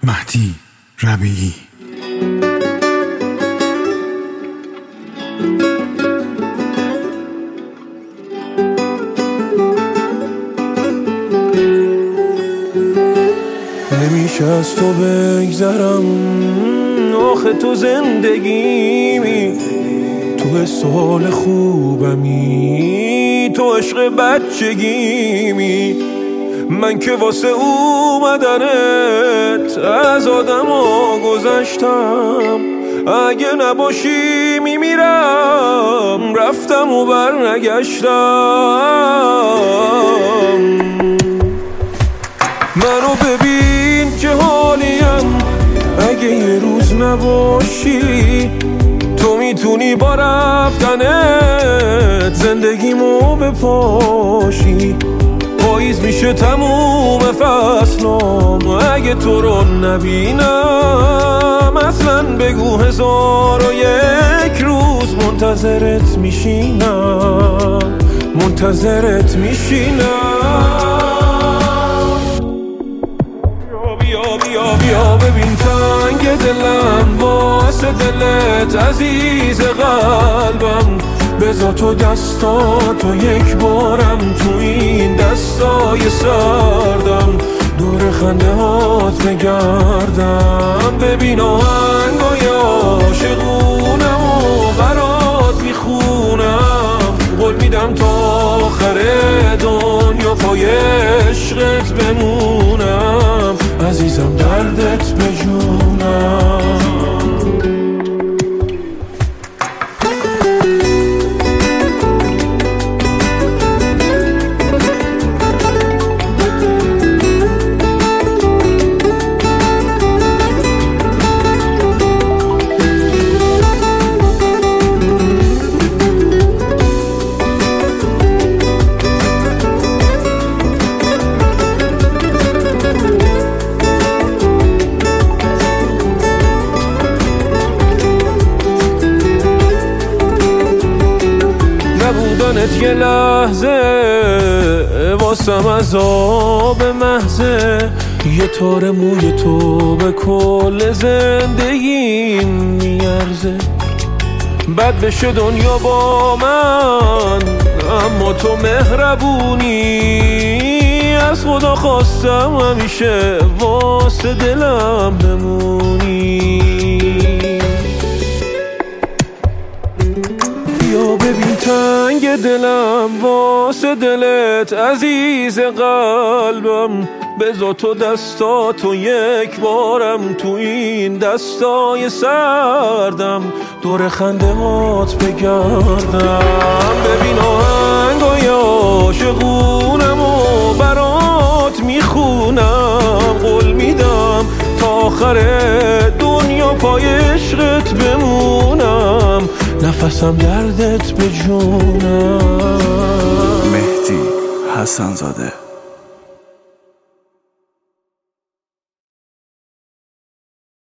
مهدی ربیعی. نمیشه از تو بگذرم، آخه تو زندگیمی، تو حس و حال خوبمی، تو عشق بچگیمی. من که واسه اومدنت از آدم ها گذشتم، اگه نباشی میمیرم، رفتم و برنگشتم. منو ببین که حالیم، اگه یه روز نباشی، تو میتونی با رفتنت زندگیمو بپاشی. پاییز میشه تموم فصلم، اگه تو رو نبینم، اصلا بگو 1001 روز منتظرت میشینم، منتظرت میشینم. بیا ببین تنگ دلم، واسه دلت عزیز قلبم، بذار تو دستاتو یک بارم تو این دستای سردم، دور خنده هات بگردم. ببین آهنگای عاشقونم و برات میخونم، قول میدم تا آخر دنیا پای عشقت بمونم، عزیزم دردت بجونم. نبودنت یه لحظه واسم عذاب محضه، یه تار موی تو به کل زندگیم میارزه. بد بشه دنیا با من، اما تو مهربونی، از خدا خواستم همیشه واسه دلم بمونی. بیا ببین تنگ دلم، واسه دلت عزیز قلبم، بذار تو دستاتو یک بارم تو این دستای سردم، دور خنده هات بگردم. ببین آهنگای عاشقونم و برات میخونم، قول میدم تا آخر دنیا پای عشقت بمونم، نفسم دردت بجونم. مهدی حسن زاده.